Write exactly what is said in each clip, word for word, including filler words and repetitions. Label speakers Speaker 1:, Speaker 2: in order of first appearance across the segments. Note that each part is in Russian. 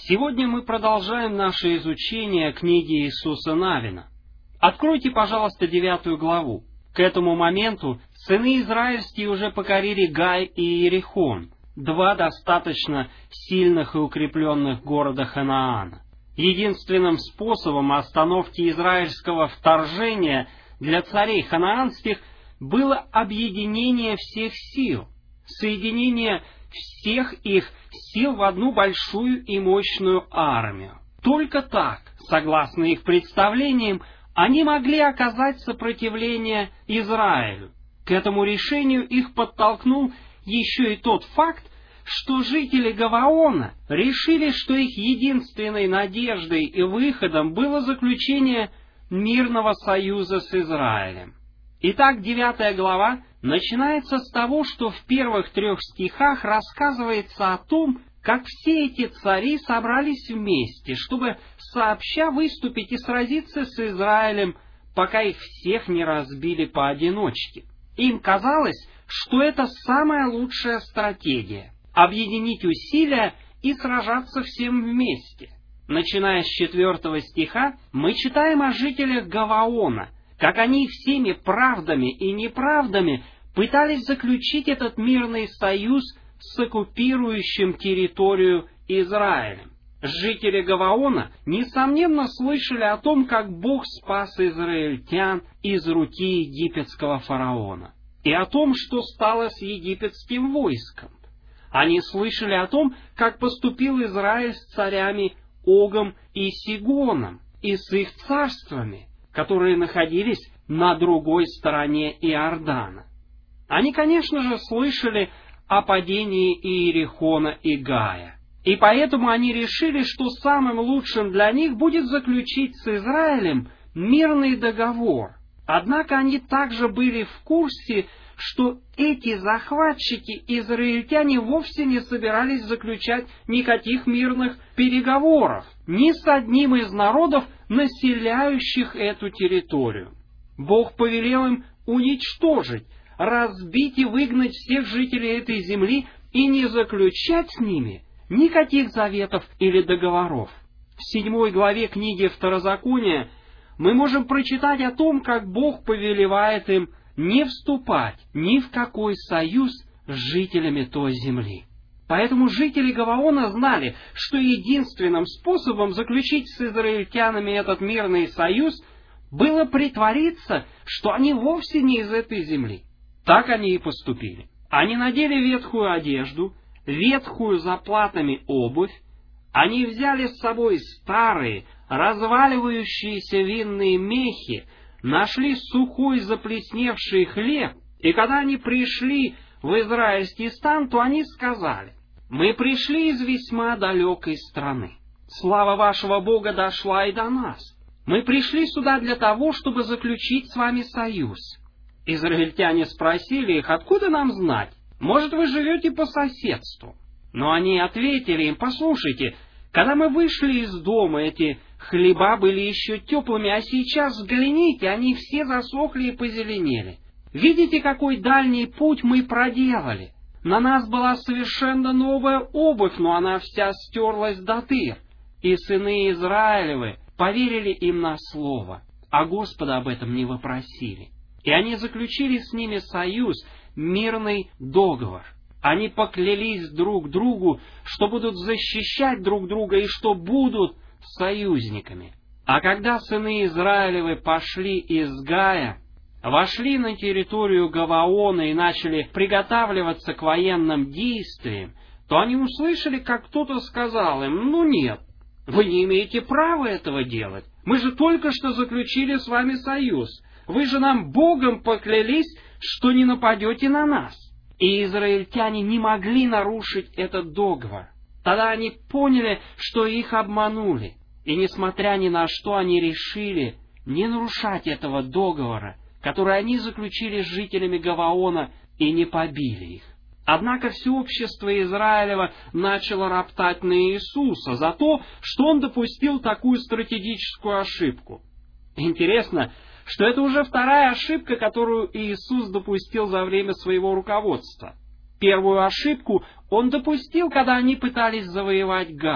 Speaker 1: Сегодня мы продолжаем наше изучение книги Иисуса Навина. Откройте, пожалуйста, девятую главу. К этому моменту сыны израильские уже покорили Гай и Иерихон, два достаточно сильных и укрепленных города Ханаана. Единственным способом остановки израильского вторжения для царей ханаанских было объединение всех сил, соединение всех их сил в одну большую и мощную армию. Только так, согласно их представлениям, они могли оказать сопротивление Израилю. К этому решению их подтолкнул еще и тот факт, что жители Гаваона решили, что их единственной надеждой и выходом было заключение мирного союза с Израилем. Итак, девятая глава начинается с того, что в первых трех стихах рассказывается о том, как все эти цари собрались вместе, чтобы сообща выступить и сразиться с Израилем, пока их всех не разбили поодиночке. Им казалось, что это самая лучшая стратегия — объединить усилия и сражаться всем вместе. Начиная с четвертого стиха, мы читаем о жителях Гаваона, как они всеми правдами и неправдами пытались заключить этот мирный союз с оккупирующим территорию Израилем. Жители Гаваона, несомненно, слышали о том, как Бог спас израильтян из руки египетского фараона, и о том, что стало с египетским войском. Они слышали о том, как поступил Израиль с царями Огом и Сигоном, и с их царствами, которые находились на другой стороне Иордана. Они, конечно же, слышали о падении Иерихона и Гая, и поэтому они решили, что самым лучшим для них будет заключить с Израилем мирный договор. Однако они также были в курсе, что эти захватчики, израильтяне, вовсе не собирались заключать никаких мирных переговоров ни с одним из народов, населяющих эту территорию. Бог повелел им уничтожить, разбить и выгнать всех жителей этой земли и не заключать с ними никаких заветов или договоров. В седьмой главе книги Второзакония мы можем прочитать о том, как Бог повелевает им не вступать ни в какой союз с жителями той земли. Поэтому жители Гаваона знали, что единственным способом заключить с израильтянами этот мирный союз было притвориться, что они вовсе не из этой земли. Так они и поступили. Они надели ветхую одежду, ветхую заплатами обувь, они взяли с собой старые, разваливающиеся винные мехи, нашли сухой заплесневший хлеб, и когда они пришли в израильский стан, то они сказали: «Мы пришли из весьма далекой страны. Слава вашего Бога дошла и до нас. Мы пришли сюда для того, чтобы заключить с вами союз». Израильтяне спросили их: «Откуда нам знать? Может, вы живете по соседству?» Но они ответили им: «Послушайте, когда мы вышли из дома, эти хлеба были еще теплыми, а сейчас, взгляните, они все засохли и позеленели. Видите, какой дальний путь мы проделали? На нас была совершенно новая обувь, но она вся стерлась до дыр. И сыны Израилевы поверили им на слово, а Господа об этом не вопросили. И они заключили с ними союз, мирный договор. Они поклялись друг другу, что будут защищать друг друга и что будут союзниками. А когда сыны Израилевы пошли из Гая, вошли на территорию Гаваона и начали приготавливаться к военным действиям, то они услышали, как кто-то сказал им: «Ну нет, вы не имеете права этого делать. Мы же только что заключили с вами союз. Вы же нам Богом поклялись, что не нападете на нас». И израильтяне не могли нарушить этот договор. Тогда они поняли, что их обманули, и, несмотря ни на что, они решили не нарушать этого договора, который они заключили с жителями Гаваона, и не побили их. Однако все общество Израилева начало роптать на Иисуса за то, что он допустил такую стратегическую ошибку. Интересно, что это уже вторая ошибка, которую Иисус допустил за время своего руководства. Первую ошибку он допустил, когда они пытались завоевать Гай.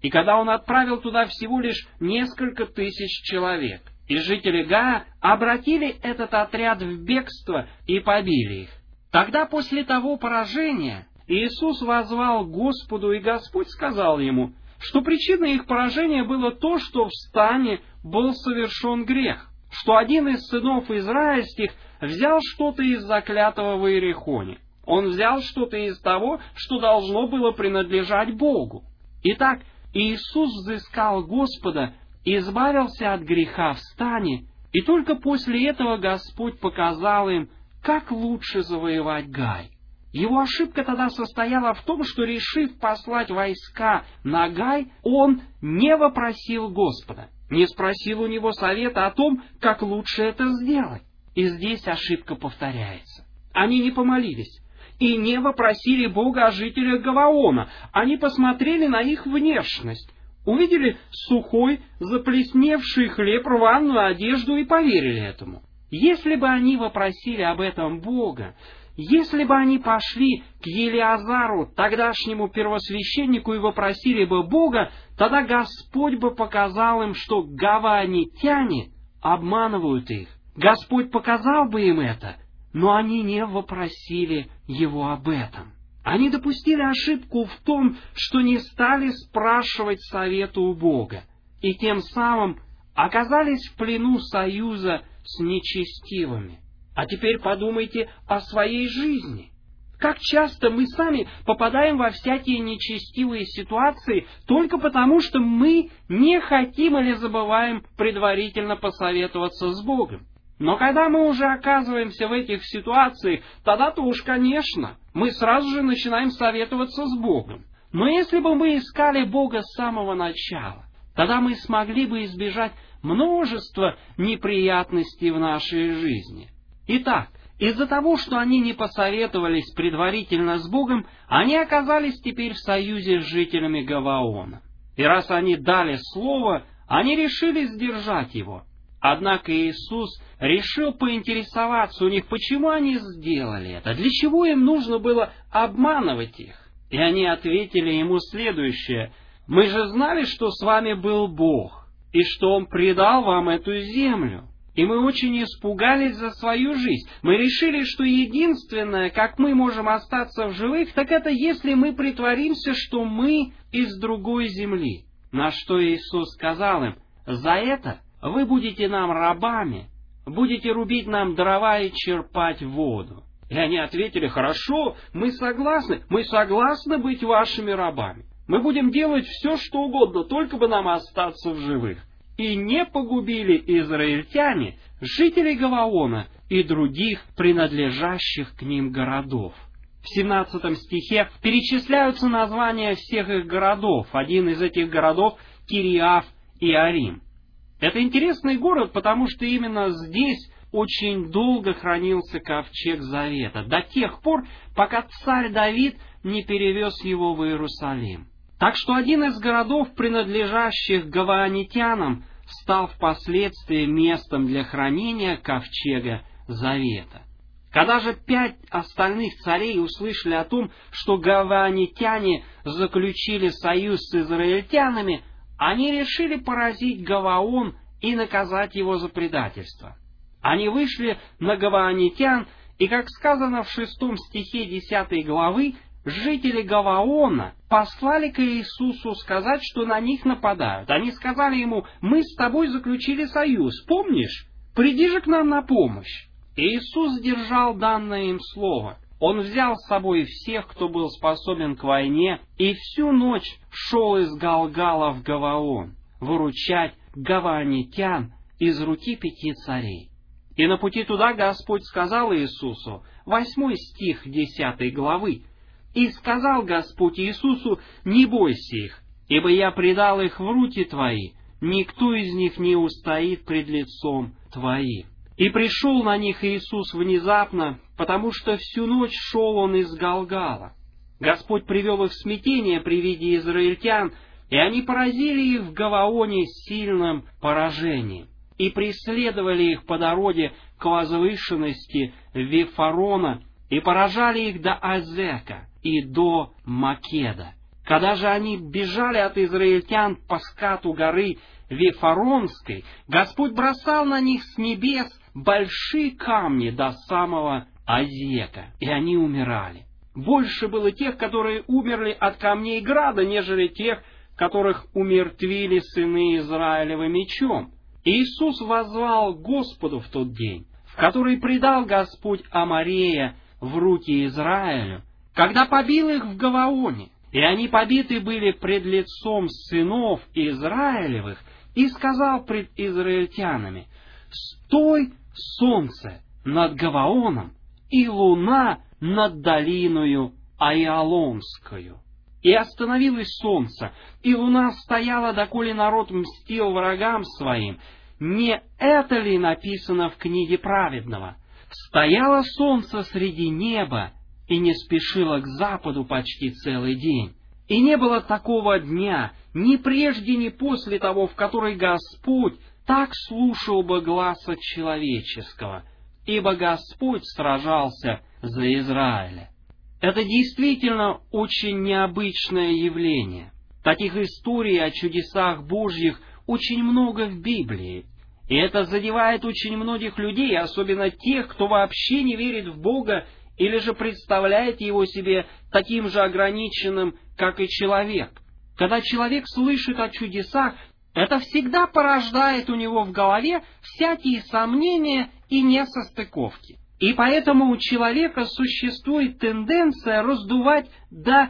Speaker 1: И когда он отправил туда всего лишь несколько тысяч человек, и жители Гая обратили этот отряд в бегство и побили их. Тогда после того поражения Иисус воззвал к Господу, и Господь сказал ему, что причиной их поражения было то, что в стане был совершен грех, что один из сынов израильских взял что-то из заклятого в Иерихоне. Он взял что-то из того, что должно было принадлежать Богу. Итак, Иисус взыскал Господа, избавился от греха в стане, и только после этого Господь показал им, как лучше завоевать Гай. Его ошибка тогда состояла в том, что, решив послать войска на Гай, он не вопросил Господа, не спросил у него совета о том, как лучше это сделать. И здесь ошибка повторяется. Они не помолились и не вопросили Бога о жителях Гаваона. Они посмотрели на их внешность, увидели сухой, заплесневший хлеб, рваную одежду и поверили этому. Если бы они вопросили об этом Бога, если бы они пошли к Елиазару, тогдашнему первосвященнику, и вопросили бы Бога, тогда Господь бы показал им, что гаваонитяне обманывают их. Господь показал бы им это, но они не вопросили Его об этом. Они допустили ошибку в том, что не стали спрашивать совета у Бога, и тем самым оказались в плену союза с нечестивыми. А теперь подумайте о своей жизни. Как часто мы сами попадаем во всякие нечестивые ситуации только потому, что мы не хотим или забываем предварительно посоветоваться с Богом. Но когда мы уже оказываемся в этих ситуациях, тогда-то уж, конечно, мы сразу же начинаем советоваться с Богом. Но если бы мы искали Бога с самого начала, тогда мы смогли бы избежать множества неприятностей в нашей жизни. Итак, из-за того, что они не посоветовались предварительно с Богом, они оказались теперь в союзе с жителями Гаваона. И раз они дали слово, они решили сдержать его. Однако Иисус решил поинтересоваться у них, почему они сделали это, для чего им нужно было обманывать их. И они ответили ему следующее: «Мы же знали, что с вами был Бог, и что Он предал вам эту землю. И мы очень испугались за свою жизнь. Мы решили, что единственное, как мы можем остаться в живых, так это если мы притворимся, что мы из другой земли». На что Иисус сказал им: «За это вы будете нам рабами, будете рубить нам дрова и черпать воду». И они ответили: «Хорошо, мы согласны, мы согласны быть вашими рабами. Мы будем делать все, что угодно, только бы нам остаться в живых». И не погубили израильтяне жителей Гаваона и других принадлежащих к ним городов. В семнадцатом стихе перечисляются названия всех их городов. Один из этих городов — Кириаф и Арим. Это интересный город, потому что именно здесь очень долго хранился ковчег Завета, до тех пор, пока царь Давид не перевез его в Иерусалим. Так что один из городов, принадлежащих гаваонитянам, стал впоследствии местом для хранения ковчега Завета. Когда же пять остальных царей услышали о том, что гаваонитяне заключили союз с израильтянами, они решили поразить Гаваон и наказать его за предательство. Они вышли на гаваонитян, и, как сказано в шестом стихе десятой главы, жители Гаваона послали к Иисусу сказать, что на них нападают. Они сказали ему: «Мы с тобой заключили союз, помнишь? Приди же к нам на помощь». И Иисус сдержал данное им слово. Он взял с собой всех, кто был способен к войне, и всю ночь шел из Галгала в Гаваон, выручать гаваонитян из руки пяти царей. И на пути туда Господь сказал Иисусу, восьмой стих десятой главы, «И сказал Господь Иисусу: не бойся их, ибо я предал их в руки твои, никто из них не устоит пред лицом твоим». И пришел на них Иисус внезапно, потому что всю ночь шел он из Галгала. Господь привел их в смятение при виде израильтян, и они поразили их в Гаваоне сильным поражением, и преследовали их по дороге к возвышенности Вифарона, и поражали их до Азека и до Македа. Когда же они бежали от израильтян по скату горы Вифаронской, Господь бросал на них с небес большие камни до самого Азека, и они умирали. Больше было тех, которые умерли от камней града, нежели тех, которых умертвили сыны Израилева мечом. Иисус воззвал к Господу в тот день, в который предал Господь Аморея в руки Израилю, когда побил их в Гаваоне, и они побиты были пред лицом сынов Израилевых, и сказал пред израильтянами: «Стой, солнце, над Гаваоном, и луна над долиною Аиалонскою». И остановилось солнце, и луна стояла, доколе народ мстил врагам своим. Не это ли написано в книге праведного? Стояло солнце среди неба, и не спешило к западу почти целый день. И не было такого дня, ни прежде, ни после того, в который Господь так слушал бы гласа человеческого, ибо Господь сражался за Израиля. Это действительно очень необычное явление. Таких историй о чудесах Божьих очень много в Библии. И это задевает очень многих людей, особенно тех, кто вообще не верит в Бога или же представляет Его себе таким же ограниченным, как и человек. Когда человек слышит о чудесах, это всегда порождает у него в голове всякие сомнения и несостыковки. И поэтому у человека существует тенденция раздувать до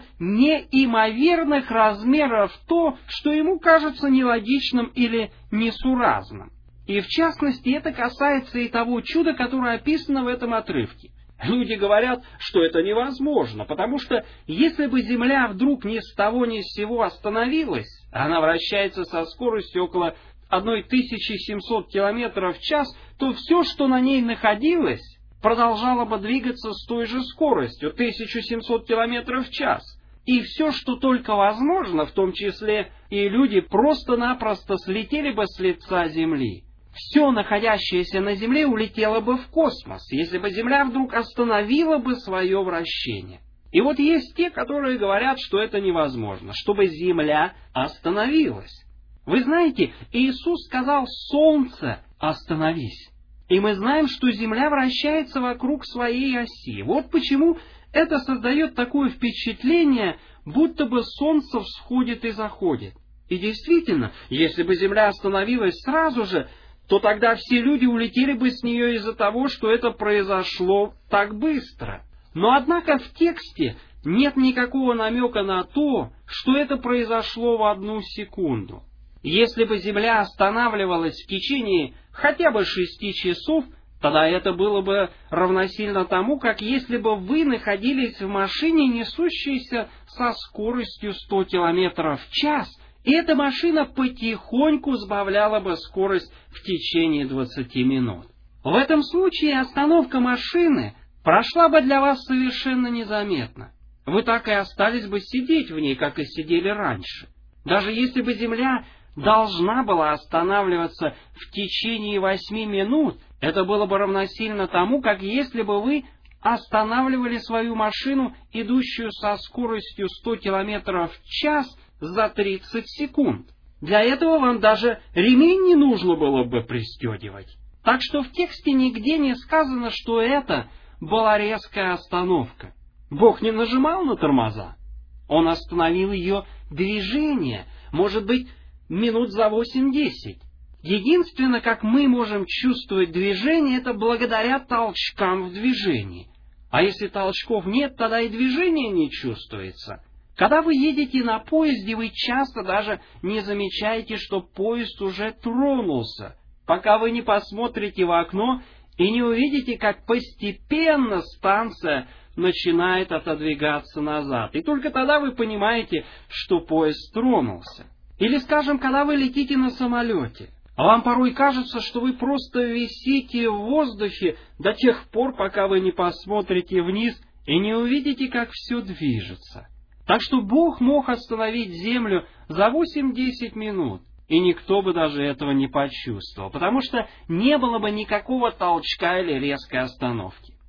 Speaker 1: неимоверных размеров то, что ему кажется нелогичным или несуразным. И в частности, это касается и того чуда, которое описано в этом отрывке. Люди говорят, что это невозможно, потому что если бы Земля вдруг ни с того ни с сего остановилась, она вращается со скоростью около тысяча семьсот километров в час, то все, что на ней находилось, продолжало бы двигаться с той же скоростью, тысяча семьсот километров в час. И все, что только возможно, в том числе и люди, просто-напросто слетели бы с лица Земли. Все, находящееся на Земле, улетело бы в космос, если бы Земля вдруг остановила бы свое вращение. И вот есть те, которые говорят, что это невозможно, чтобы Земля остановилась. Вы знаете, Иисус сказал: «Солнце, остановись». И мы знаем, что Земля вращается вокруг своей оси. Вот почему это создает такое впечатление, будто бы Солнце всходит и заходит. И действительно, если бы Земля остановилась сразу же, то тогда все люди улетели бы с нее из-за того, что это произошло так быстро. Но однако в тексте нет никакого намека на то, что это произошло в одну секунду. Если бы Земля останавливалась в течение хотя бы шести часов, тогда это было бы равносильно тому, как если бы вы находились в машине, несущейся со скоростью сто километров в час, и эта машина потихоньку сбавляла бы скорость в течение двадцати минут. В этом случае остановка машины прошла бы для вас совершенно незаметно. Вы так и остались бы сидеть в ней, как и сидели раньше. Даже если бы Земля должна была останавливаться в течение восьми минут, это было бы равносильно тому, как если бы вы останавливали свою машину, идущую со скоростью сто километров в час, за тридцать секунд. Для этого вам даже ремень не нужно было бы пристегивать. Так что в тексте нигде не сказано, что это была резкая остановка. Бог не нажимал на тормоза. Он остановил ее движение, может быть, минут за восемь-десять. Единственное, как мы можем чувствовать движение, это благодаря толчкам в движении. А если толчков нет, тогда и движение не чувствуется. Когда вы едете на поезде, вы часто даже не замечаете, что поезд уже тронулся, пока вы не посмотрите в окно и не увидите, как постепенно станция начинает отодвигаться назад. И только тогда вы понимаете, что поезд тронулся. Или, скажем, когда вы летите на самолете, вам порой кажется, что вы просто висите в воздухе до тех пор, пока вы не посмотрите вниз и не увидите, как все движется. Так что Бог мог остановить Землю за восемь-десять минут, и никто бы даже этого не почувствовал, потому что не было бы никакого толчка или резкой остановки.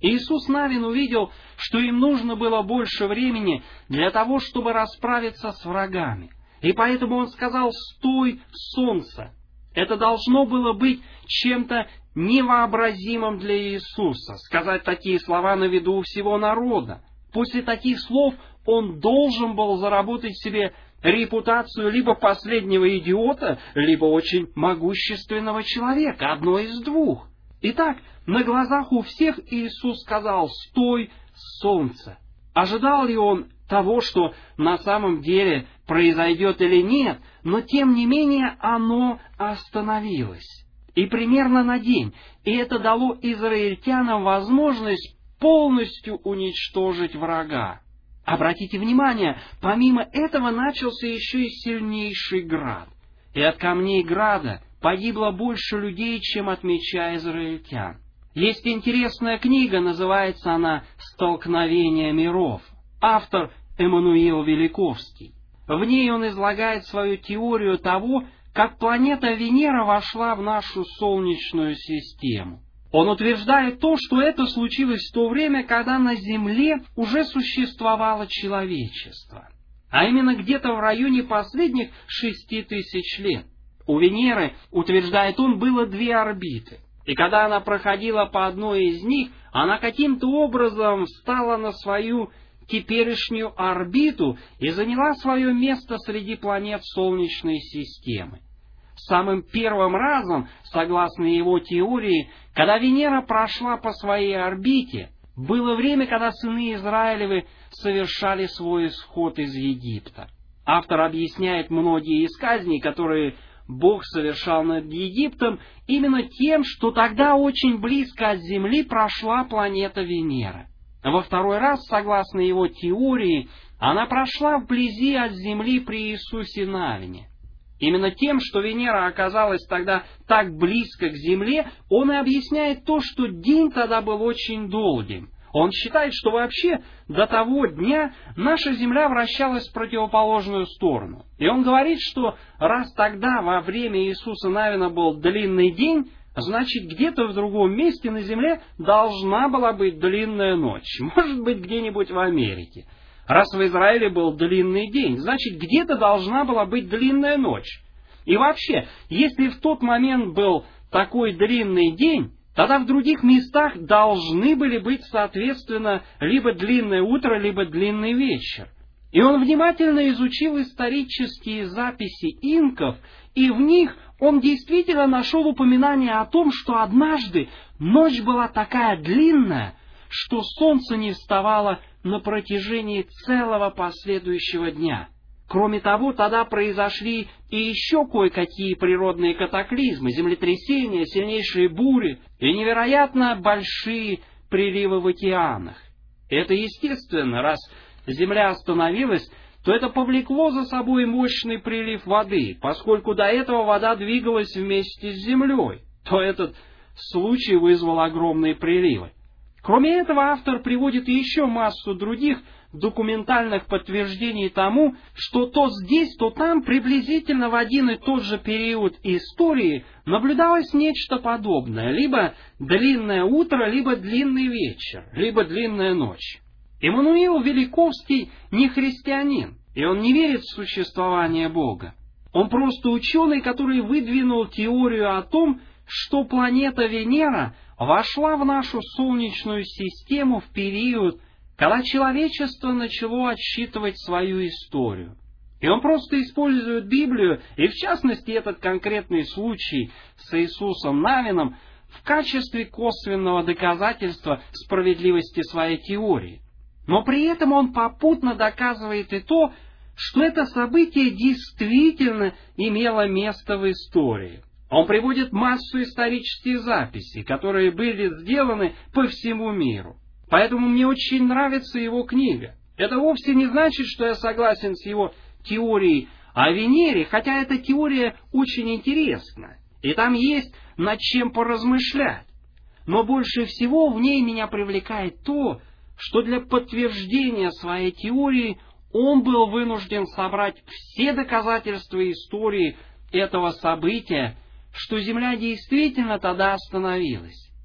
Speaker 1: Иисус Навин увидел, что им нужно было больше времени для того, чтобы расправиться с врагами. И поэтому он сказал: «Стой, солнце!» Это должно было быть чем-то невообразимым для Иисуса, сказать такие слова на виду у всего народа. После таких слов он должен был заработать себе репутацию либо последнего идиота, либо очень могущественного человека, одно из двух. Итак, на глазах у всех Иисус сказал: «Стой, солнце!» Ожидал ли он того, что на самом деле произойдет или нет, но тем не менее оно остановилось. И примерно на день. И это дало израильтянам возможность полностью уничтожить врага. Обратите внимание, помимо этого начался еще и сильнейший град. И от камней града погибло больше людей, чем от меча израильтян. Есть интересная книга, называется она «Столкновение миров». Автор Эммануил Великовский. В ней он излагает свою теорию того, как планета Венера вошла в нашу Солнечную систему. Он утверждает то, что это случилось в то время, когда на Земле уже существовало человечество. А именно где-то в районе последних шести тысяч лет. У Венеры, утверждает он, было две орбиты. И когда она проходила по одной из них, она каким-то образом встала на свою теперешнюю орбиту и заняла свое место среди планет Солнечной системы. Самым первым разом, согласно его теории, когда Венера прошла по своей орбите, было время, когда сыны Израилевы совершали свой исход из Египта. Автор объясняет многие из казней, которые Бог совершал над Египтом, именно тем, что тогда очень близко от Земли прошла планета Венера. Во второй раз, согласно его теории, она прошла вблизи от Земли при Иисусе Навине. Именно тем, что Венера оказалась тогда так близко к Земле, он и объясняет то, что день тогда был очень долгим. Он считает, что вообще до того дня наша Земля вращалась в противоположную сторону. И он говорит, что раз тогда во время Иисуса Навина был длинный день, значит, где-то в другом месте на Земле должна была быть длинная ночь. Может быть, где-нибудь в Америке. Раз в Израиле был длинный день, значит, где-то должна была быть длинная ночь. И вообще, если в тот момент был такой длинный день, тогда в других местах должны были быть, соответственно, либо длинное утро, либо длинный вечер. И он внимательно изучил исторические записи инков, и в них он действительно нашел упоминание о том, что однажды ночь была такая длинная, что солнце не вставало на протяжении целого последующего дня. Кроме того, тогда произошли и еще кое-какие природные катаклизмы, землетрясения, сильнейшие бури и невероятно большие приливы в океанах. Это естественно, раз Земля остановилась, то это повлекло за собой мощный прилив воды, поскольку до этого вода двигалась вместе с Землей, то этот случай вызвал огромные приливы. Кроме этого, автор приводит еще массу других документальных подтверждений тому, что то здесь, то там приблизительно в один и тот же период истории наблюдалось нечто подобное, либо длинное утро, либо длинный вечер, либо длинная ночь. Эммануил Великовский не христианин, и он не верит в существование Бога. Он просто ученый, который выдвинул теорию о том, что планета Венера вошла в нашу Солнечную систему в период, когда человечество начало отсчитывать свою историю. И он просто использует Библию, и в частности этот конкретный случай с Иисусом Навином, в качестве косвенного доказательства справедливости своей теории. Но при этом он попутно доказывает и то, что это событие действительно имело место в истории. Он приводит массу исторических записей, которые были сделаны по всему миру. Поэтому мне очень нравится его книга. Это вовсе не значит, что я согласен с его теорией о Венере, хотя эта теория очень интересна, и там есть над чем поразмышлять. Но больше всего в ней меня привлекает то, что для подтверждения своей теории он был вынужден собрать все доказательства истории этого события, что Земля действительно тогда остановилась.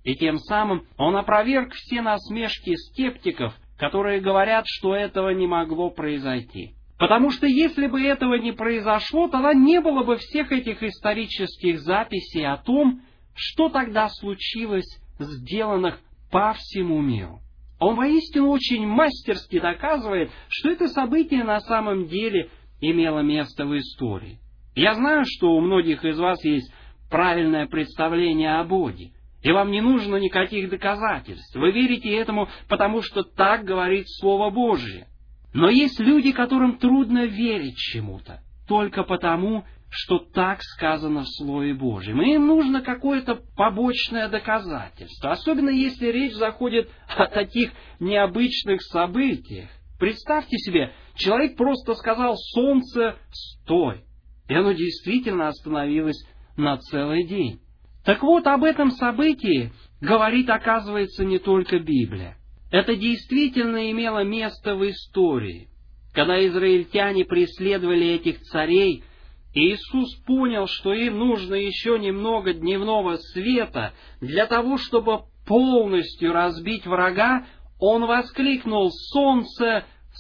Speaker 1: И тем самым он опроверг все насмешки скептиков, которые говорят, что этого не могло произойти. Потому что если бы этого не произошло, тогда не было бы всех этих исторических записей о том, что тогда случилось, сделанных по всему миру. Он воистину очень мастерски доказывает, что это событие на самом деле имело место в истории. Я знаю, что у многих из вас есть правильное представление о Боге, и вам не нужно никаких доказательств. Вы верите этому, потому что так говорит Слово Божье. Но есть люди, которым трудно верить чему-то, только потому, что так сказано в Слове Божьем. И им нужно какое-то побочное доказательство, особенно если речь заходит о таких необычных событиях. Представьте себе, человек просто сказал «Солнце, стой!» И оно действительно остановилось на целый день. Так вот, об этом событии говорит, оказывается, не только Библия. Это действительно имело место в истории. Когда израильтяне преследовали этих царей, Иисус понял, что им нужно еще немного дневного света для того, чтобы полностью разбить врага. Он воскликнул «Солнце,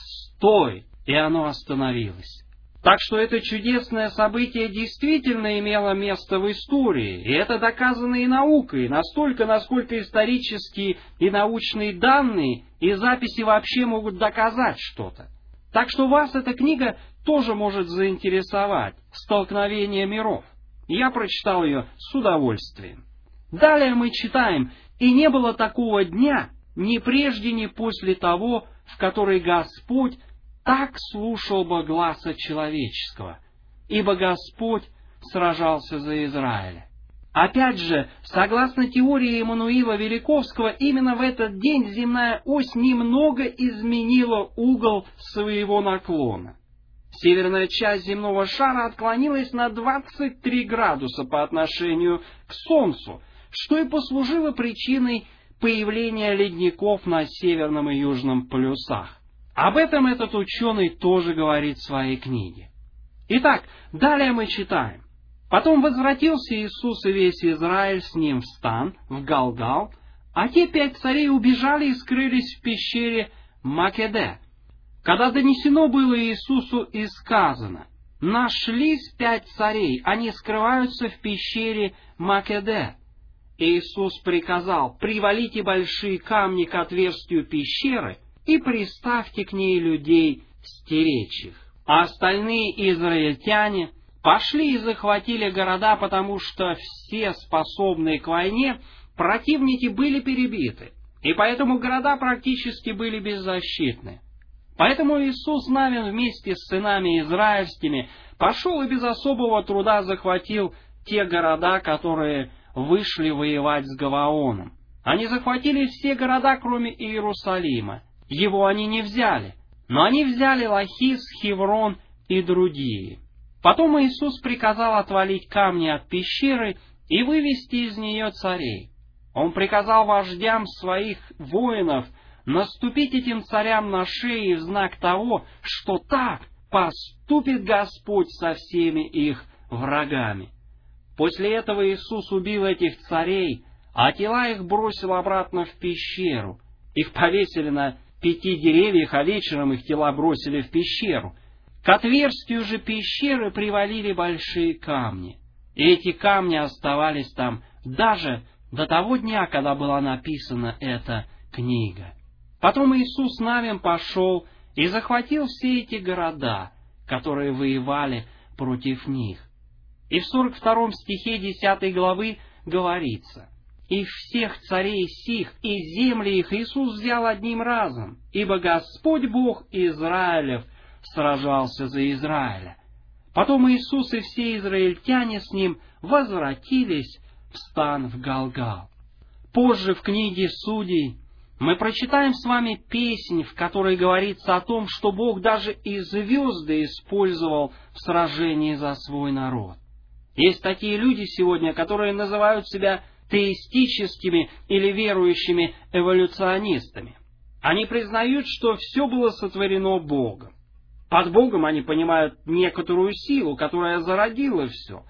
Speaker 1: стой!» И оно остановилось. Так что это чудесное событие действительно имело место в истории, и это доказано и наукой, настолько, насколько исторические и научные данные и записи вообще могут доказать что-то. Так что вас эта книга тоже может заинтересовать «Столкновение миров». Я прочитал ее с удовольствием. Далее мы читаем: «И не было такого дня, ни прежде, ни после того, в который Господь так слушал бы гласа человеческого, ибо Господь сражался за Израиля». Опять же, согласно теории Эммануила Великовского, именно в этот день земная ось немного изменила угол своего наклона. Северная часть земного шара отклонилась на двадцать три градуса по отношению к Солнцу, что и послужило причиной появления ледников на северном и южном полюсах. Об этом этот ученый тоже говорит в своей книге. Итак, далее мы читаем. «Потом возвратился Иисус и весь Израиль с ним в стан, в Галгал, а те пять царей убежали и скрылись в пещере Македе. Когда донесено было Иисусу и сказано: нашлись пять царей, они скрываются в пещере Македе. Иисус приказал: привалите большие камни к отверстию пещеры и приставьте к ней людей стеречь их. А остальные израильтяне пошли и захватили города, потому что все способные к войне противники были перебиты, и поэтому города практически были беззащитны. Поэтому Иисус Навин вместе с сынами израильскими пошел и без особого труда захватил те города, которые вышли воевать с Гаваоном. Они захватили все города, кроме Иерусалима. Его они не взяли, но они взяли Лахис, Хеврон и другие. Потом Иисус приказал отвалить камни от пещеры и вывести из нее царей. Он приказал вождям своих воинов наступить этим царям на шеи в знак того, что так поступит Господь со всеми их врагами. После этого Иисус убил этих царей, а тела их бросил обратно в пещеру. Их повесили на пяти деревьях, а вечером их тела бросили в пещеру. К отверстию же пещеры привалили большие камни, и эти камни оставались там даже до того дня, когда была написана эта книга. Потом Иисус Навин пошел и захватил все эти города, которые воевали против них. И в сорок втором стихе десятой главы говорится: «И всех царей сих, и земли их Иисус взял одним разом, ибо Господь Бог Израилев сражался за Израиля». Потом Иисус и все израильтяне с ним возвратились в стан в Галгал. Позже в книге Судей мы прочитаем с вами песнь, в которой говорится о том, что Бог даже и звезды использовал в сражении за свой народ. Есть такие люди сегодня, которые называют себя теистическими или верующими эволюционистами. Они признают, что все было сотворено Богом. Под Богом они понимают некоторую силу, которая зародила все.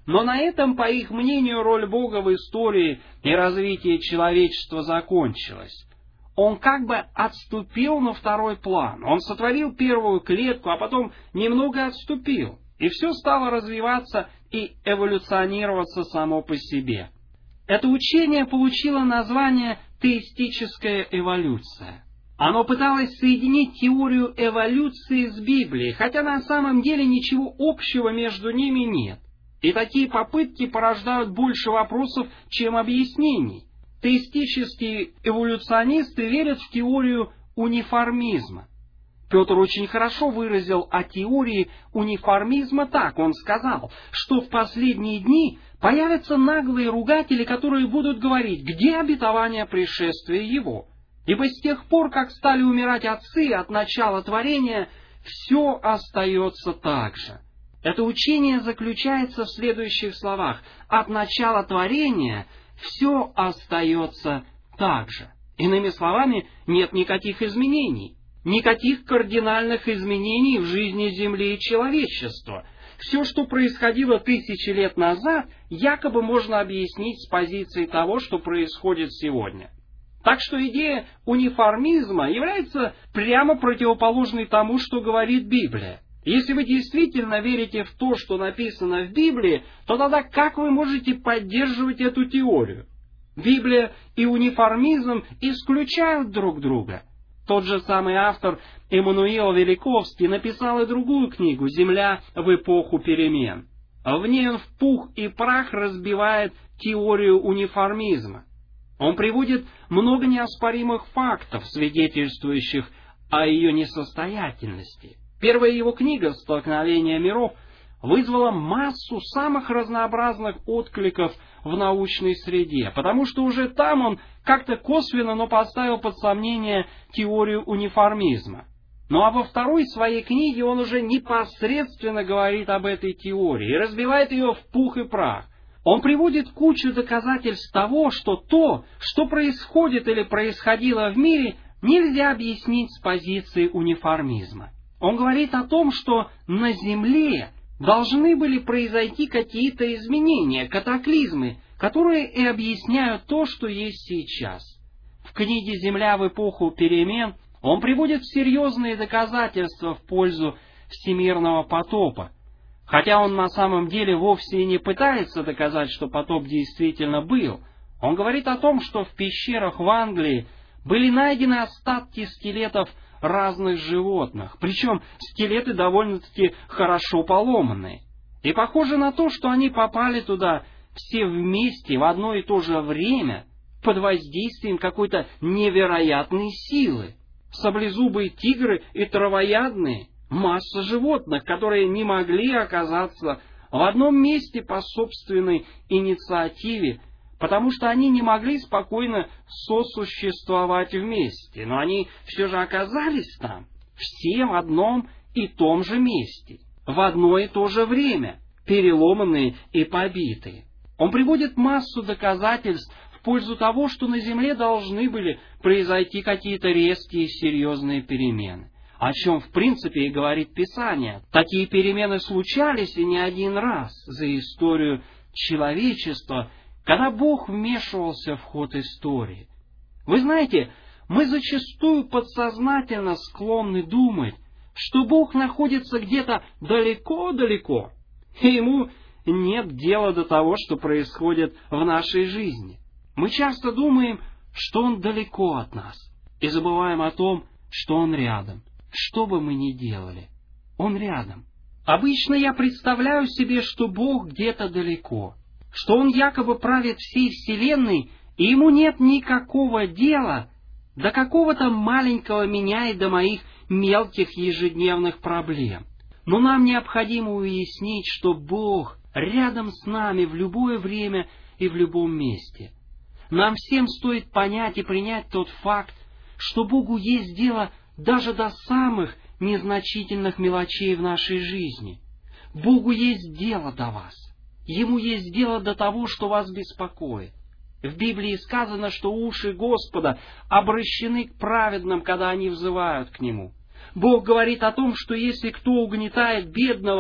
Speaker 1: Но на этом, по их мнению, роль Бога в истории и развитии человечества закончилась. Он как бы отступил на второй план. Он сотворил первую клетку, а потом немного отступил. И все стало развиваться и эволюционироваться само по себе. Это учение получило название теистическая эволюция. Оно пыталось соединить теорию эволюции с Библией, хотя на самом деле ничего общего между ними нет. И такие попытки порождают больше вопросов, чем объяснений. Теистические эволюционисты верят в теорию униформизма. Петр очень хорошо выразил о теории униформизма так. Он сказал, что в последние дни появятся наглые ругатели, которые будут говорить, где обетование пришествия его. Ибо с тех пор, как стали умирать отцы от начала творения, все остается так же. Это учение заключается в следующих словах. От начала творения все остается так же. Иными словами, нет никаких изменений. Никаких кардинальных изменений в жизни Земли и человечества. Все, что происходило тысячи лет назад, якобы можно объяснить с позиции того, что происходит сегодня. Так что идея униформизма является прямо противоположной тому, что говорит Библия. Если вы действительно верите в то, что написано в Библии, то тогда как вы можете поддерживать эту теорию? Библия и униформизм исключают друг друга. Тот же самый автор Эммануил Великовский написал и другую книгу «Земля в эпоху перемен». В ней он в пух и прах разбивает теорию униформизма. Он приводит много неоспоримых фактов, свидетельствующих о ее несостоятельности. Первая его книга «Столкновение миров» вызвала массу самых разнообразных откликов в научной среде, потому что уже там он как-то косвенно, но поставил под сомнение теорию униформизма. Ну а во второй своей книге он уже непосредственно говорит об этой теории и разбивает ее в пух и прах. Он приводит кучу доказательств того, что то, что происходит или происходило в мире, нельзя объяснить с позиции униформизма. Он говорит о том, что на Земле должны были произойти какие-то изменения, катаклизмы, которые и объясняют то, что есть сейчас. В книге «Земля в эпоху перемен» он приводит серьезные доказательства в пользу всемирного потопа. Хотя он на самом деле вовсе и не пытается доказать, что потоп действительно был. Он говорит о том, что в пещерах в Англии были найдены остатки скелетов разных животных, причем скелеты довольно-таки хорошо поломанные. И похоже на то, что они попали туда все вместе в одно и то же время под воздействием какой-то невероятной силы. Саблезубые тигры и травоядные, масса животных, которые не могли оказаться в одном месте по собственной инициативе, потому что они не могли спокойно сосуществовать вместе, но они все же оказались там, все в одном и том же месте, в одно и то же время, переломанные и побитые. Он приводит массу доказательств в пользу того, что на Земле должны были произойти какие-то резкие и серьезные перемены, о чем в принципе и говорит Писание. Такие перемены случались и не один раз за историю человечества, когда Бог вмешивался в ход истории. Вы знаете, мы зачастую подсознательно склонны думать, что Бог находится где-то далеко-далеко, и Ему нет дела до того, что происходит в нашей жизни. Мы часто думаем, что Он далеко от нас, и забываем о том, что Он рядом. Что бы мы ни делали, Он рядом. Обычно я представляю себе, что Бог где-то далеко, что Он якобы правит всей вселенной, и Ему нет никакого дела до какого-то маленького меня и до моих мелких ежедневных проблем. Но нам необходимо уяснить, что Бог рядом с нами в любое время и в любом месте. Нам всем стоит понять и принять тот факт, что Богу есть дело даже до самых незначительных мелочей в нашей жизни. Богу есть дело до вас. Ему есть дело до того, что вас беспокоит. В Библии сказано, что уши Господа обращены к праведным, когда они взывают к Нему. Бог говорит о том, что если кто угнетает бедного,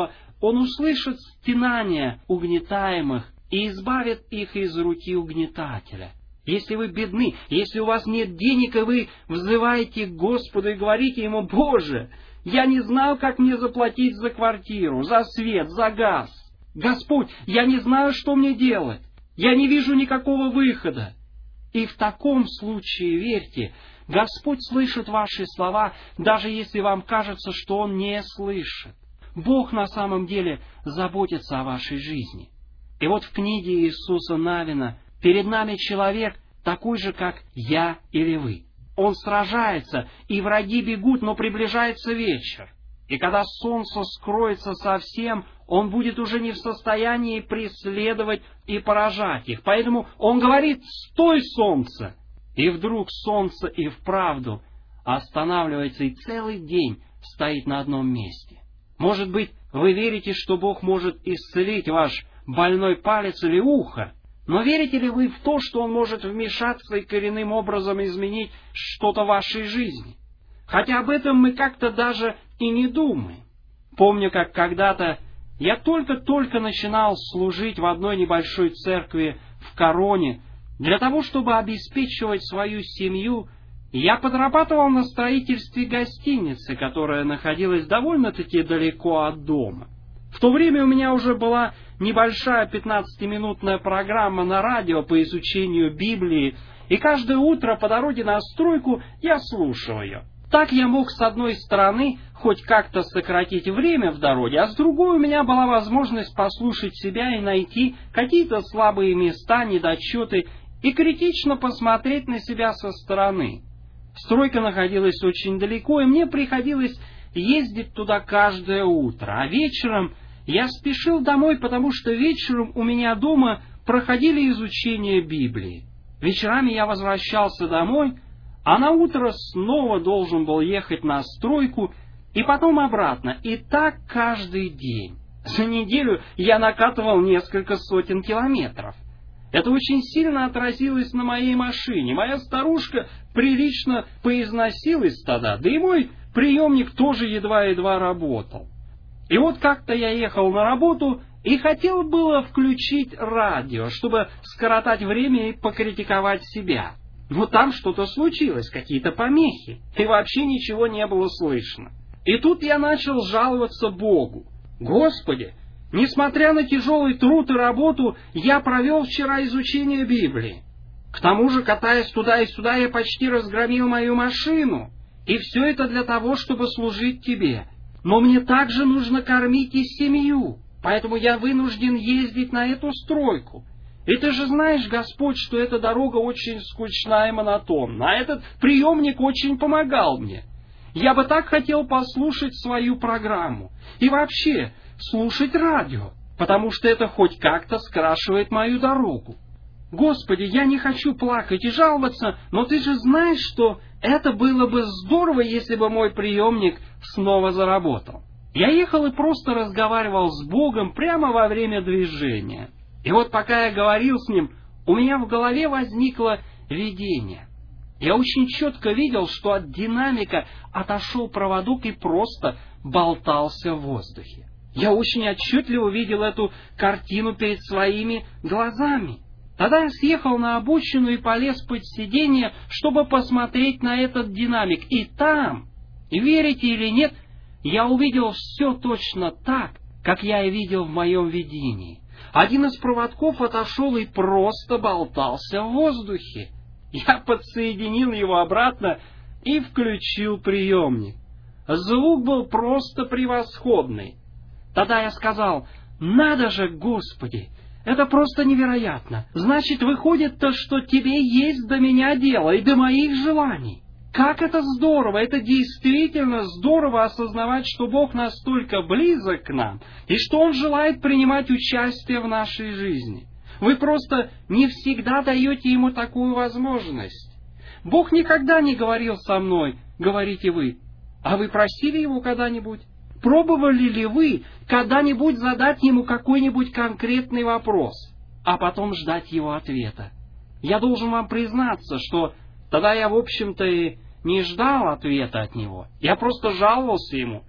Speaker 1: Он услышит стенания угнетаемых и избавит их из руки угнетателя. Если вы бедны, если у вас нет денег, и вы взываете к Господу и говорите Ему: «Боже, я не знаю, как мне заплатить за квартиру, за свет, за газ. Господь, я не знаю, что мне делать. Я не вижу никакого выхода». И в таком случае, верьте, Господь слышит ваши слова, даже если вам кажется, что Он не слышит. Бог на самом деле заботится о вашей жизни. И вот в книге Иисуса Навина перед нами человек такой же, как я или вы. Он сражается, и враги бегут, но приближается вечер. И когда солнце скроется совсем, он будет уже не в состоянии преследовать и поражать их. Поэтому он говорит: «Стой, солнце!» И вдруг солнце и вправду останавливается и целый день стоит на одном месте. Может быть, вы верите, что Бог может исцелить ваш больной палец или ухо, но верите ли вы в то, что Он может вмешаться и коренным образом изменить что-то в вашей жизни? Хотя об этом мы как-то даже и не думаем. Помню, как когда-то я только-только начинал служить в одной небольшой церкви в Короне. Для того, чтобы обеспечивать свою семью, я подрабатывал на строительстве гостиницы, которая находилась довольно-таки далеко от дома. В то время у меня уже была небольшая пятнадцатиминутная программа на радио по изучению Библии, и каждое утро по дороге на стройку я слушал ее. Так я мог с одной стороны хоть как-то сократить время в дороге, а с другой у меня была возможность послушать себя и найти какие-то слабые места, недочеты и критично посмотреть на себя со стороны. Стройка находилась очень далеко, и мне приходилось ездить туда каждое утро, а вечером я спешил домой, потому что вечером у меня дома проходили изучение Библии. Вечерами я возвращался домой, а на утро снова должен был ехать на стройку и потом обратно. И так каждый день. За неделю я накатывал несколько сотен километров. Это очень сильно отразилось на моей машине. Моя старушка прилично поизносилась тогда, да и мой приемник тоже едва-едва работал. И вот как-то я ехал на работу и хотел было включить радио, чтобы скоротать время и покритиковать себя. Но там что-то случилось, какие-то помехи, и вообще ничего не было слышно. И тут я начал жаловаться Богу. «Господи, несмотря на тяжелый труд и работу, я провел вчера изучение Библии. К тому же, катаясь туда и сюда, я почти разгромил мою машину. И все это для того, чтобы служить Тебе. Но мне также нужно кормить и семью, поэтому я вынужден ездить на эту стройку. И ты же знаешь, Господь, что эта дорога очень скучна и монотонна, а этот приемник очень помогал мне. Я бы так хотел послушать свою программу и вообще слушать радио, потому что это хоть как-то скрашивает мою дорогу. Господи, я не хочу плакать и жаловаться, но ты же знаешь, что это было бы здорово, если бы мой приемник снова заработал». Я ехал и просто разговаривал с Богом прямо во время движения. И вот пока я говорил с Ним, у меня в голове возникло видение. Я очень четко видел, что от динамика отошел проводок и просто болтался в воздухе. Я очень отчетливо видел эту картину перед своими глазами. Тогда я съехал на обочину и полез под сиденье, чтобы посмотреть на этот динамик. И там, верите или нет, я увидел все точно так, как я и видел в моем видении. Один из проводков отошел и просто болтался в воздухе. Я подсоединил его обратно и включил приемник. Звук был просто превосходный. Тогда я сказал: «Надо же, Господи! Это просто невероятно! Значит, выходит-то, что Тебе есть до меня дело и до моих желаний. Как это здорово! Это действительно здорово осознавать, что Бог настолько близок к нам, и что Он желает принимать участие в нашей жизни. Вы просто не всегда даете Ему такую возможность. Бог никогда не говорил со мной, говорите вы. А вы просили Его когда-нибудь? Пробовали ли вы когда-нибудь задать Ему какой-нибудь конкретный вопрос, а потом ждать Его ответа? Я должен вам признаться, что тогда я, в общем-то, и не ждал ответа от Него. Я просто жаловался Ему.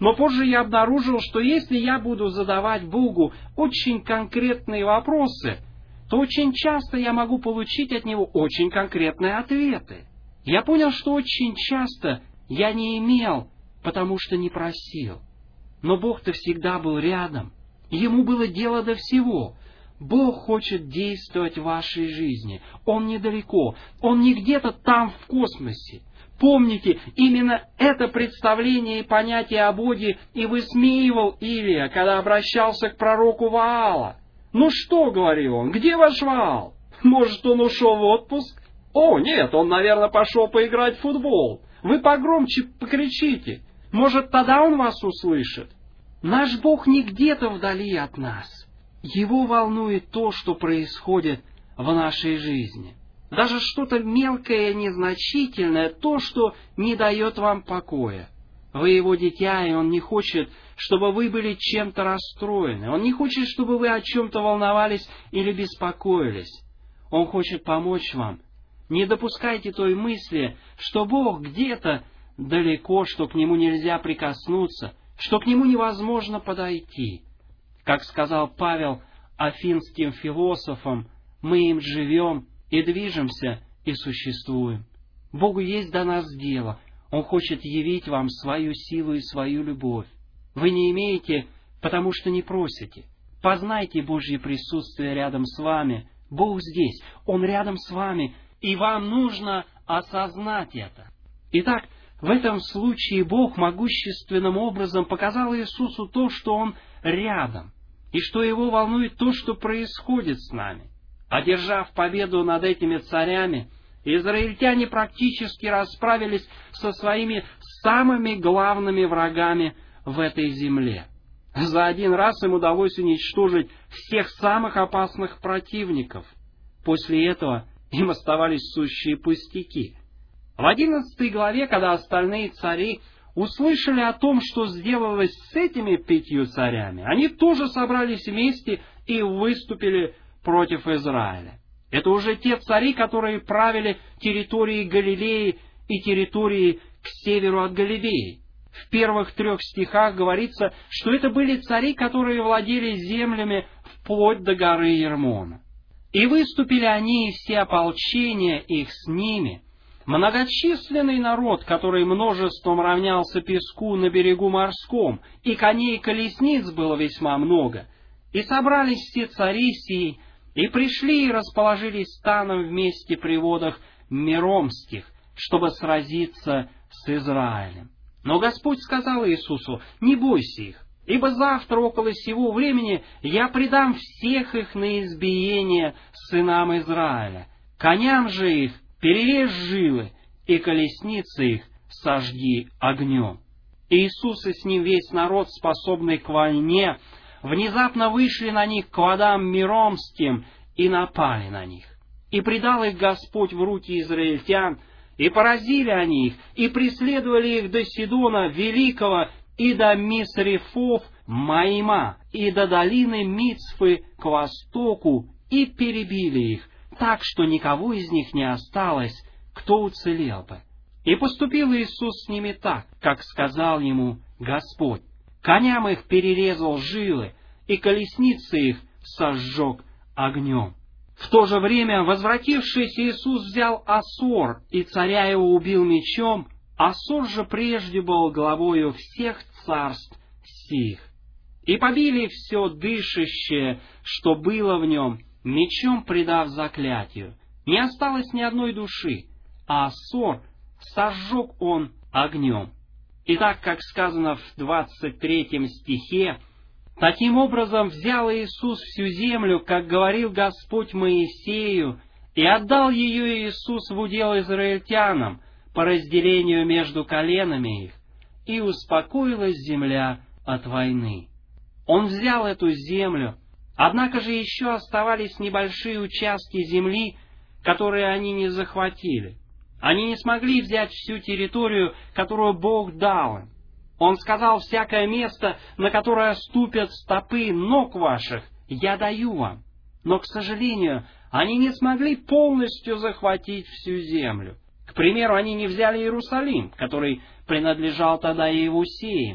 Speaker 1: Но позже я обнаружил, что если я буду задавать Богу очень конкретные вопросы, то очень часто я могу получить от Него очень конкретные ответы. Я понял, что очень часто я не имел, потому что не просил. Но Бог-то всегда был рядом. Ему было дело до всего. Бог хочет действовать в вашей жизни. Он недалеко. Он не где-то там в космосе. Помните, именно это представление и понятие о Боге и высмеивал Илия, когда обращался к пророку Ваала. «Ну что, — говорил он, — где ваш Ваал? Может, он ушел в отпуск? О, нет, он, наверное, пошел поиграть в футбол. Вы погромче покричите. Может, тогда он вас услышит». Наш Бог не где-то вдали от нас. Его волнует то, что происходит в нашей жизни. Даже что-то мелкое, незначительное, то, что не дает вам покоя. Вы его дитя, и он не хочет, чтобы вы были чем-то расстроены. Он не хочет, чтобы вы о чем-то волновались или беспокоились. Он хочет помочь вам. Не допускайте той мысли, что Бог где-то далеко, что к Нему нельзя прикоснуться, что к Нему невозможно подойти. Как сказал Павел афинским философам, мы им живем и движемся и существуем. Богу есть до нас дело. Он хочет явить вам свою силу и свою любовь. Вы не имеете, потому что не просите. Познайте Божье присутствие рядом с вами. Бог здесь, Он рядом с вами, и вам нужно осознать это. Итак, в этом случае Бог могущественным образом показал Иисусу то, что Он рядом, и что Его волнует то, что происходит с нами. Одержав победу над этими царями, израильтяне практически расправились со своими самыми главными врагами в этой земле. За один раз им удалось уничтожить всех самых опасных противников. После этого им оставались сущие пустяки. В одиннадцатой главе, когда остальные цари услышали о том, что сделалось с этими пятью царями, они тоже собрались вместе и выступили против Израиля. Это уже те цари, которые правили территорией Галилеи и территорией к северу от Галилеи. В первых трех стихах говорится, что это были цари, которые владели землями вплоть до горы Ермона. И выступили они и все ополчения их с ними, многочисленный народ, который множеством равнялся песку на берегу морском, и коней и колесниц было весьма много. И собрались все цари сии, и пришли и расположились станом вместе при водах Меромских, чтобы сразиться с Израилем. Но Господь сказал Иисусу: «Не бойся их, ибо завтра около сего времени я предам всех их на избиение сынам Израиля. Коням же их перережь жилы, и колесницы их сожги огнем». Иисус и с ним весь народ, способный к войне, внезапно вышли на них к водам Меромским и напали на них. И предал их Господь в руки израильтян, и поразили они их, и преследовали их до Сидона Великого, и до Мисрефов Маима, и до долины Мицфы к востоку, и перебили их, так что никого из них не осталось, кто уцелел бы. И поступил Иисус с ними так, как сказал ему Господь. Коням их перерезал жилы, и колесницы их сожжег огнем. В то же время, возвратившись, Иисус взял Ассор, и царя его убил мечом. Ассор же прежде был главою всех царств сих. И побили все дышащее, что было в нем, мечом предав заклятию. Не осталось ни одной души, а Ассор сожжег он огнем. И так, как сказано в двадцать третьем стихе, таким образом взял Иисус всю землю, как говорил Господь Моисею, и отдал ее Иисус в удел израильтянам по разделению между коленами их, и успокоилась земля от войны. Он взял эту землю, однако же еще оставались небольшие участки земли, которые они не захватили. Они не смогли взять всю территорию, которую Бог дал им. Он сказал: «Всякое место, на которое ступят стопы ног ваших, я даю вам». Но, к сожалению, они не смогли полностью захватить всю землю. К примеру, они не взяли Иерусалим, который принадлежал тогда Иевусеям.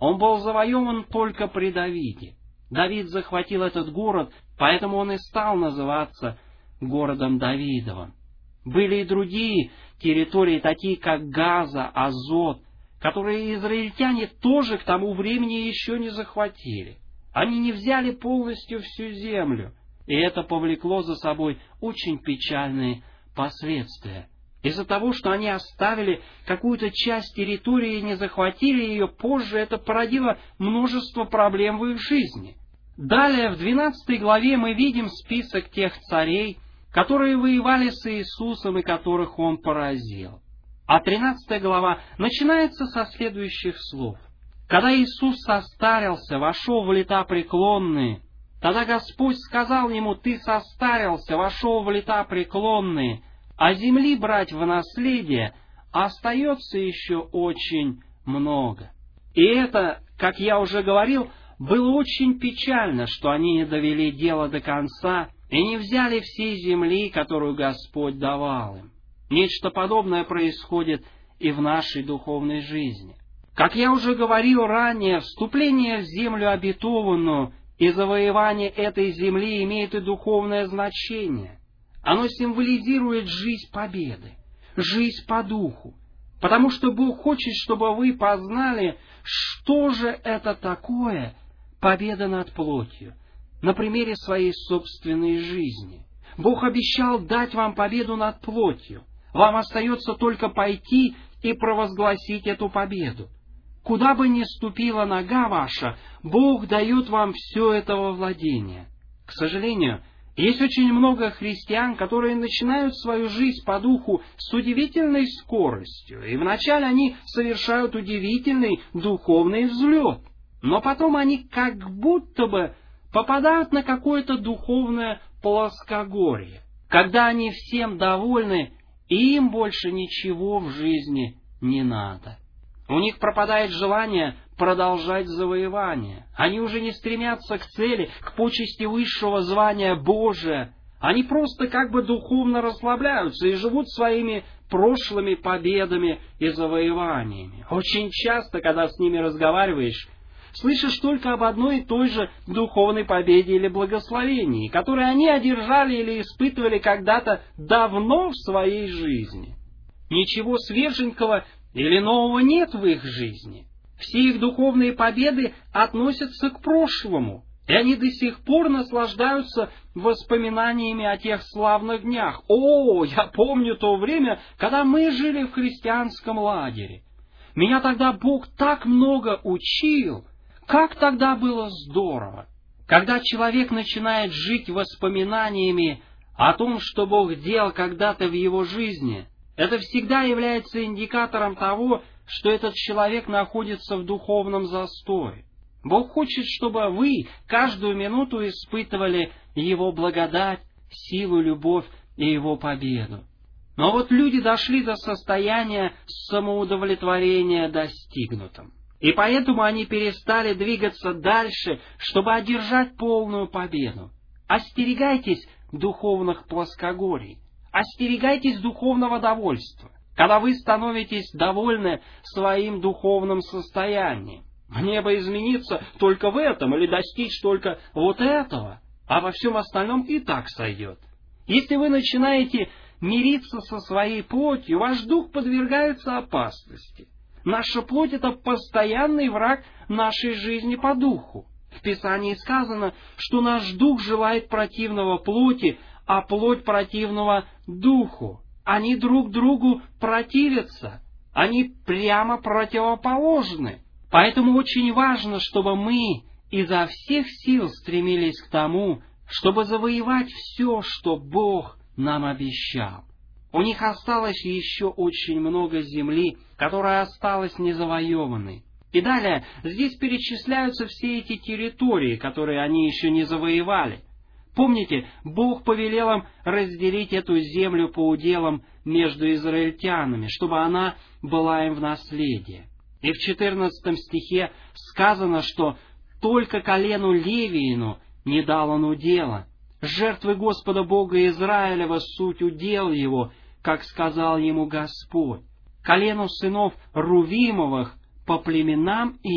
Speaker 1: Он был завоеван только при Давиде. Давид захватил этот город, поэтому он и стал называться городом Давидовым. Были и другие территории, такие как Газа, Азот, которые израильтяне тоже к тому времени еще не захватили. Они не взяли полностью всю землю, и это повлекло за собой очень печальные последствия. Из-за того, что они оставили какую-то часть территории и не захватили ее, позже это породило множество проблем в их жизни. Далее, в двенадцатой главе мы видим список тех царей, которые воевали с Иисусом и которых Он поразил. А тринадцатая глава начинается со следующих слов. «Когда Иисус состарился, вошел в лета преклонные, тогда Господь сказал Ему: Ты состарился, вошел в лета преклонные, а земли брать в наследие остается еще очень много». И это, как я уже говорил, было очень печально, что они не довели дело до конца и не взяли всей земли, которую Господь давал им. Нечто подобное происходит и в нашей духовной жизни. Как я уже говорил ранее, вступление в землю обетованную и завоевание этой земли имеет и духовное значение. Оно символизирует жизнь победы, жизнь по духу, потому что Бог хочет, чтобы вы познали, что же это такое победа над плотью, на примере своей собственной жизни. Бог обещал дать вам победу над плотью. Вам остается только пойти и провозгласить эту победу. Куда бы ни ступила нога ваша, Бог дает вам все это во владение. К сожалению, есть очень много христиан, которые начинают свою жизнь по духу с удивительной скоростью, и вначале они совершают удивительный духовный взлет, но потом они как будто бы попадают на какое-то духовное плоскогорье, когда они всем довольны, и им больше ничего в жизни не надо. У них пропадает желание продолжать завоевание. Они уже не стремятся к цели, к почести высшего звания Божия. Они просто как бы духовно расслабляются и живут своими прошлыми победами и завоеваниями. Очень часто, когда с ними разговариваешь, слышишь только об одной и той же духовной победе или благословении, которые они одержали или испытывали когда-то давно в своей жизни. Ничего свеженького или нового нет в их жизни. Все их духовные победы относятся к прошлому, и они до сих пор наслаждаются воспоминаниями о тех славных днях. О, я помню то время, когда мы жили в христианском лагере. Меня тогда Бог так много учил. Как тогда было здорово! Когда человек начинает жить воспоминаниями о том, что Бог делал когда-то в его жизни, это всегда является индикатором того, что этот человек находится в духовном застое. Бог хочет, чтобы вы каждую минуту испытывали Его благодать, силу, любовь и Его победу. Но вот люди дошли до состояния самоудовлетворения достигнутым. И поэтому они перестали двигаться дальше, чтобы одержать полную победу. Остерегайтесь духовных плоскогорий. Остерегайтесь духовного довольства, когда вы становитесь довольны своим духовным состоянием. Мне бы измениться только в этом или достичь только вот этого, а во всем остальном и так сойдет. Если вы начинаете мириться со своей плотью, ваш дух подвергается опасности. Наша плоть — это постоянный враг нашей жизни по духу. В Писании сказано, что наш дух желает противного плоти, а плоть противного духу. Они друг другу противятся. Они прямо противоположны. Поэтому очень важно, чтобы мы изо всех сил стремились к тому, чтобы завоевать все, что Бог нам обещал. У них осталось еще очень много земли, которая осталась незавоеванной. И далее здесь перечисляются все эти территории, которые они еще не завоевали. Помните, Бог повелел им разделить эту землю по уделам между израильтянами, чтобы она была им в наследие. И в четырнадцатом стихе сказано, что только колену Левиину не дал он удела. Жертвы Господа Бога Израилева суть удел его, как сказал ему Господь. Колену сынов Рувимовых по племенам их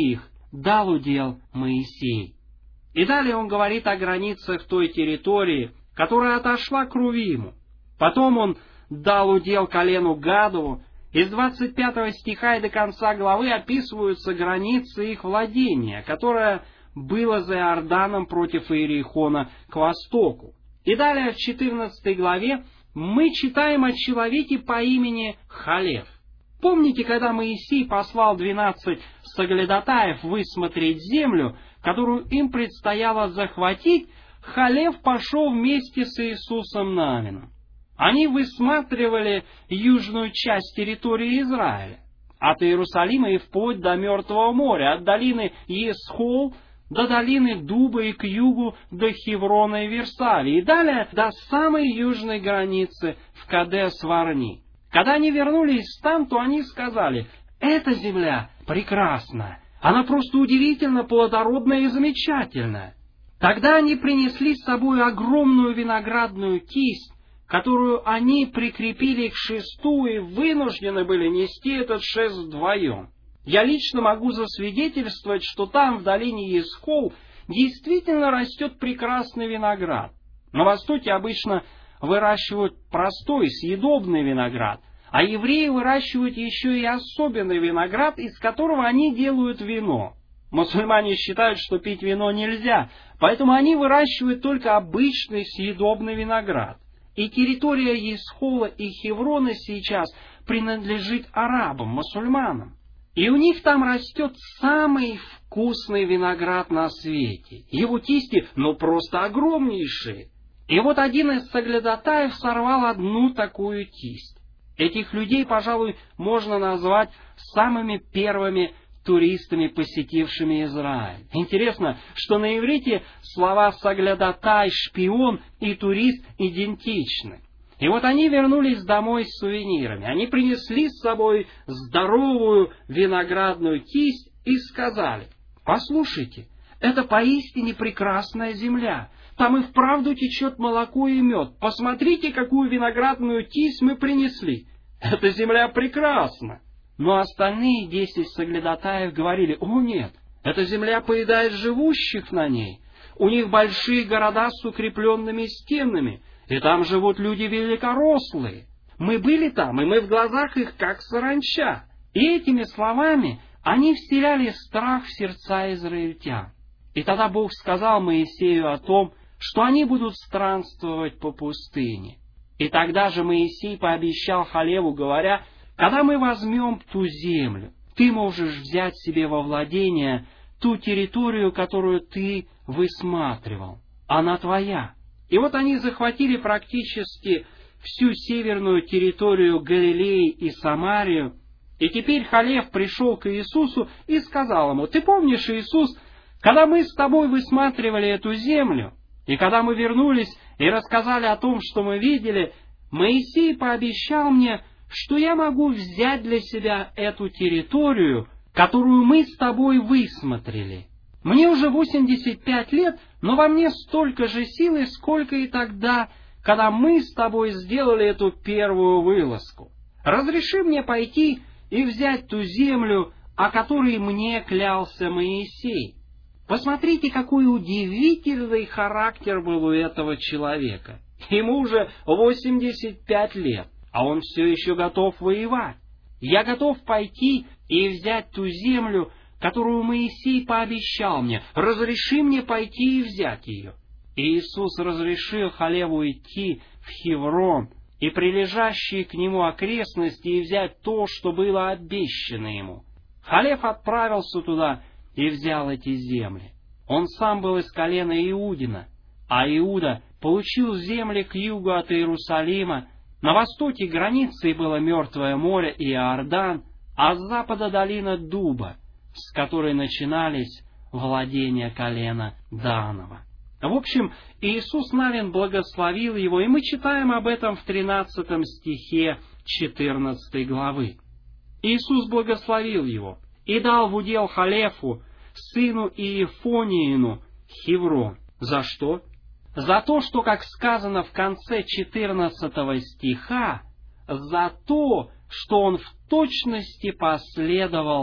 Speaker 1: дал удел Моисей. И далее он говорит о границах той территории, которая отошла к Рувиму. Потом он дал удел колену Гадову. Из двадцать пятого стиха и до конца главы описываются границы их владения, которое было за Иорданом против Иерихона к востоку. И далее в четырнадцатой главе мы читаем о человеке по имени Халев. Помните, когда Моисей послал двенадцать соглядатаев высмотреть землю, которую им предстояло захватить, Халев пошел вместе с Иисусом Навином. Они высматривали южную часть территории Израиля, от Иерусалима и вплоть до Мертвого моря, от долины Есхол до долины Дуба и к югу до Хеврона и Версавии, и далее до самой южной границы в Кадес-Варни. Когда они вернулись там, то они сказали: «Эта земля прекрасна, она просто удивительно плодородная и замечательная». Тогда они принесли с собой огромную виноградную кисть, которую они прикрепили к шесту и вынуждены были нести этот шест вдвоем. Я лично могу засвидетельствовать, что там, в долине Есхол, действительно растет прекрасный виноград. На Востоке обычно выращивают простой, съедобный виноград, а евреи выращивают еще и особенный виноград, из которого они делают вино. Мусульмане считают, что пить вино нельзя, поэтому они выращивают только обычный съедобный виноград. И территория Есхола и Хеврона сейчас принадлежит арабам, мусульманам. И у них там растет самый вкусный виноград на свете. Его кисти, ну, просто огромнейшие. И вот один из соглядатаев сорвал одну такую кисть. Этих людей, пожалуй, можно назвать самыми первыми туристами, посетившими Израиль. Интересно, что на иврите слова «соглядатай», «шпион» и «турист» идентичны. И вот они вернулись домой с сувенирами. Они принесли с собой здоровую виноградную кисть и сказали: «Послушайте, это поистине прекрасная земля. Там и вправду течет молоко и мед. Посмотрите, какую виноградную кисть мы принесли. Эта земля прекрасна». Но остальные десять соглядатаев говорили: «О нет, эта земля поедает живущих на ней. У них большие города с укрепленными стенами, и там живут люди великорослые. Мы были там, и мы в глазах их, как саранча». И этими словами они вселяли страх в сердца израильтян. И тогда Бог сказал Моисею о том, что они будут странствовать по пустыне. И тогда же Моисей пообещал Халеву, говоря: «Когда мы возьмем ту землю, ты можешь взять себе во владение ту территорию, которую ты высматривал. Она твоя». И вот они захватили практически всю северную территорию Галилеи и Самарию. И теперь Халев пришел к Иисусу и сказал ему: «Ты помнишь, Иисус, когда мы с тобой высматривали эту землю, и когда мы вернулись и рассказали о том, что мы видели, Моисей пообещал мне, что я могу взять для себя эту территорию, которую мы с тобой высмотрели. Мне уже восемьдесят пять лет, но во мне столько же силы, сколько и тогда, когда мы с тобой сделали эту первую вылазку. Разреши мне пойти и взять ту землю, о которой мне клялся Моисей». Посмотрите, какой удивительный характер был у этого человека. Ему уже восемьдесят пять лет, а он все еще готов воевать. «Я готов пойти и взять ту землю, которую Моисей пообещал мне. Разреши мне пойти и взять ее». И Иисус разрешил Халеву идти в Хеврон и прилежащие к нему окрестности и взять то, что было обещано ему. Халев отправился туда и взял эти земли. Он сам был из колена Иудина, а Иуда получил земли к югу от Иерусалима. На востоке границей было Мертвое море и Иордан, а с запада долина Дуба, с которой начинались владения колена Данова. В общем, Иисус Навин благословил его, и мы читаем об этом в тринадцатом стихе четырнадцатой главы. Иисус благословил его и дал в удел Халефу, сыну Иефониину, Хеврон. За что? За то, что, как сказано в конце четырнадцатого стиха, за то, что он в точности последовал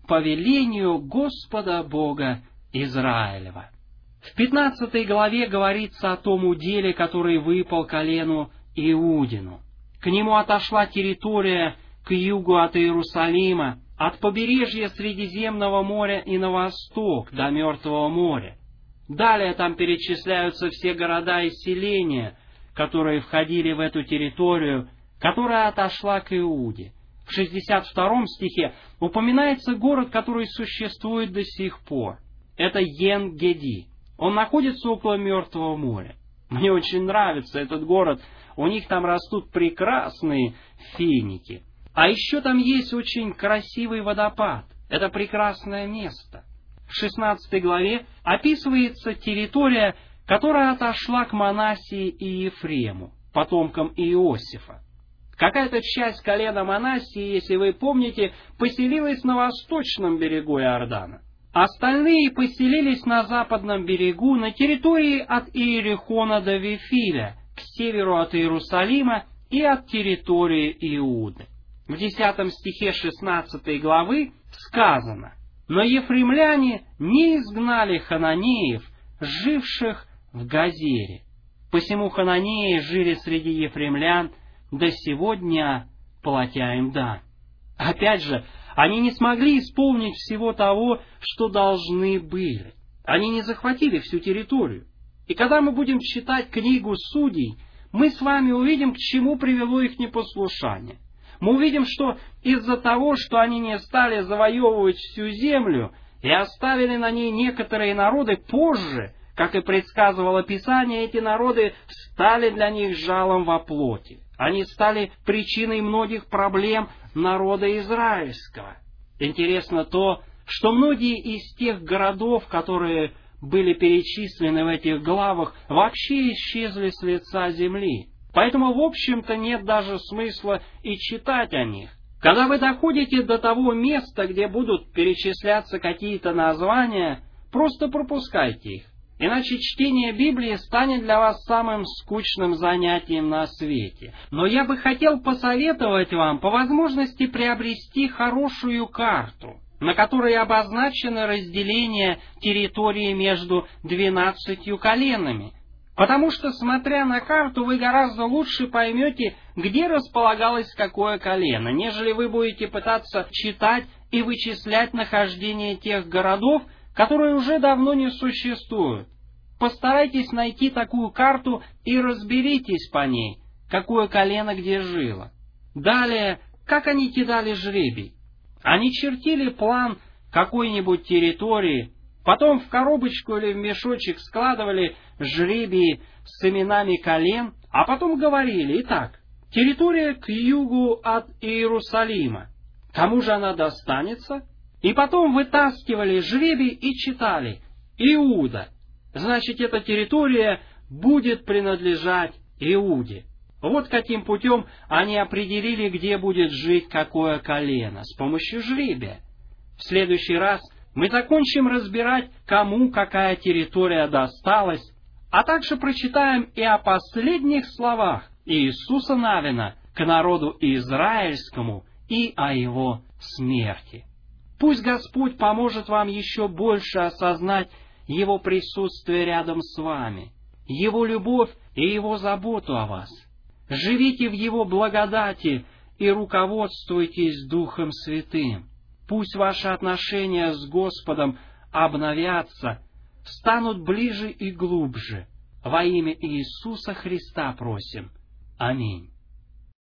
Speaker 1: по велению Господа Бога Израилева». В пятнадцатой главе говорится о том уделе, который выпал колену Иудину. К нему отошла территория к югу от Иерусалима, от побережья Средиземного моря и на восток до Мертвого моря. Далее там перечисляются все города и селения, которые входили в эту территорию, которая отошла к Иуде. В шестьдесят втором стихе упоминается город, который существует до сих пор. Это Ен-Геди. Он находится около Мертвого моря. Мне очень нравится этот город. У них там растут прекрасные финики. А еще там есть очень красивый водопад. Это прекрасное место. В шестнадцатой главе описывается территория, которая отошла к Манассии и Ефрему, потомкам Иосифа. Какая-то часть колена Манассии, если вы помните, поселилась на восточном берегу Иордана. Остальные поселились на западном берегу, на территории от Иерихона до Вифиля, к северу от Иерусалима и от территории Иуды. В десятом стихе шестнадцатой главы сказано: «Но ефремляне не изгнали хананеев, живших в Газере. Посему хананеи жили среди ефремлян до сего дня, платя им дань». Опять же, они не смогли исполнить всего того, что должны были. Они не захватили всю территорию. И когда мы будем читать книгу Судей, мы с вами увидим, к чему привело их непослушание. Мы увидим, что из-за того, что они не стали завоевывать всю землю и оставили на ней некоторые народы, позже, как и предсказывало Писание, эти народы стали для них жалом во плоти. Они стали причиной многих проблем народа израильского. Интересно то, что многие из тех городов, которые были перечислены в этих главах, вообще исчезли с лица земли. Поэтому, в общем-то, нет даже смысла и читать о них. Когда вы доходите до того места, где будут перечисляться какие-то названия, просто пропускайте их. Иначе чтение Библии станет для вас самым скучным занятием на свете. Но я бы хотел посоветовать вам по возможности приобрести хорошую карту, на которой обозначено разделение территории между двенадцатью коленами. Потому что, смотря на карту, вы гораздо лучше поймете, где располагалось какое колено, нежели вы будете пытаться читать и вычислять нахождение тех городов, которые уже давно не существуют. Постарайтесь найти такую карту и разберитесь по ней, какое колено где жило. Далее, как они кидали жребий? Они чертили план какой-нибудь территории, потом в коробочку или в мешочек складывали жребии с именами колен, а потом говорили: итак, территория к югу от Иерусалима, кому же она достанется? И потом вытаскивали жребий и читали: Иуда. Значит, эта территория будет принадлежать Иуде. Вот каким путем они определили, где будет жить какое колено, с помощью жребия. В следующий раз мы закончим разбирать, кому какая территория досталась, а также прочитаем и о последних словах Иисуса Навина к народу израильскому и о его смерти. Пусть Господь поможет вам еще больше осознать Его присутствие рядом с вами, Его любовь и Его заботу о вас. Живите в Его благодати и руководствуйтесь Духом Святым. Пусть ваши отношения с Господом обновятся, станут ближе и глубже. Во имя Иисуса Христа просим. Аминь.